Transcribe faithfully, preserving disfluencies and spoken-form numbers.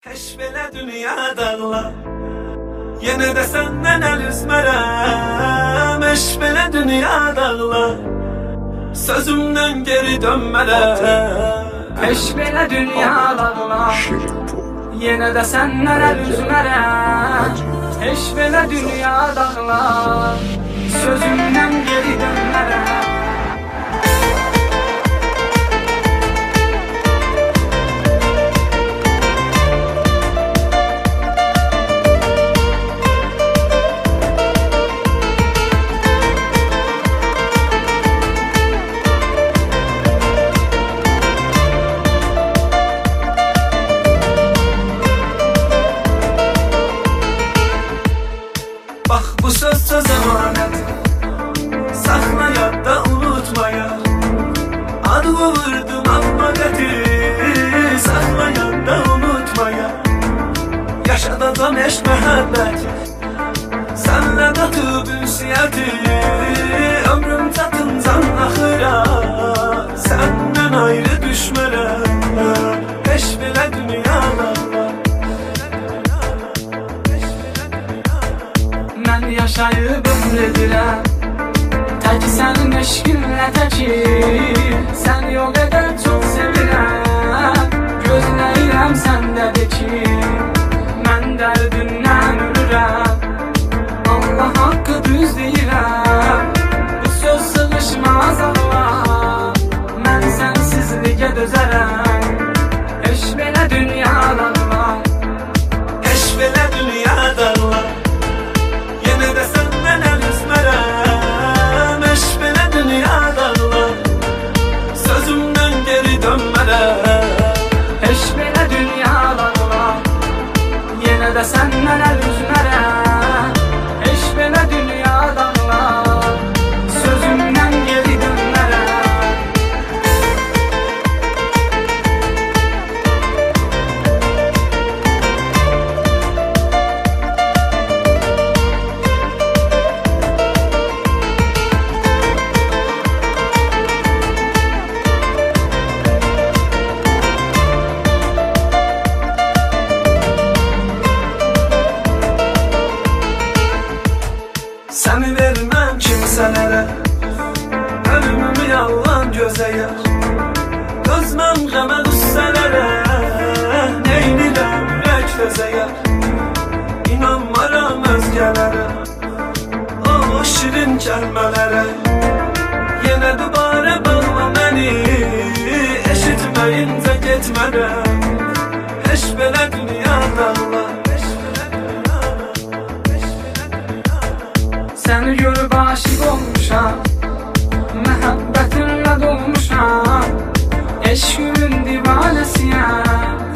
Heç belə dünya dağlar, yenə də səndən əl üzmərəm. Heç belə dünya dağlar, sözümdən geri dönmərəm. Heç belə dünya dağlar, yenə də səndən əl üzmərəm. Heç belə dünya dağlar, sözümdən geri dönmərəm. Bax bu söz söz emanet, saxla yadda unutmaya. Adımı vurdum amma qəti, saxla yadda unutmaya. Yaşadacam eşq məhəbbəti, sənlə qatıb ünsiyyəti. Ömrüm çatıncan axıra, səndən ayrı düşmərəm. Heç belə dünyada Mən yaşayıb ömr edirəm, tək sənin eşqinlə təki. Sən yol qədər çox sevirəm, gözləyirəm səndədir ki. Mən dərdindən ölürəm, Allah haqqı düz deyirəm. Bu söz sığışmaz Allah, mən sənsizliyə dözərəm. Heç belə dünya dağlar, heç belə dünya dağlar, yenə də səndən əl üzmərəm. Heç belə dünya dağlar, sözümdən geri dönmərəm. heç belə dünya dağlar, yenə də səndən əl üzmərəm. Heç belə dünya dağlar, sözümdən geri dönmərəm. Səni verməm kimsələrə, ölümümü yalan gözəyər. Dözməm qəmə qüssələrə, neynirəm ürək dözəyər. İnanmaram özgələrə, o şirin kəlmələrə. Yenə dübarə bağla məni, eşitməyincə getmərəm. Heç belə dünya dağlar, Səni görüb aşiq olmuşam, məhəbbətinlə dolmuşam. Eşqinin divanəsiyəm,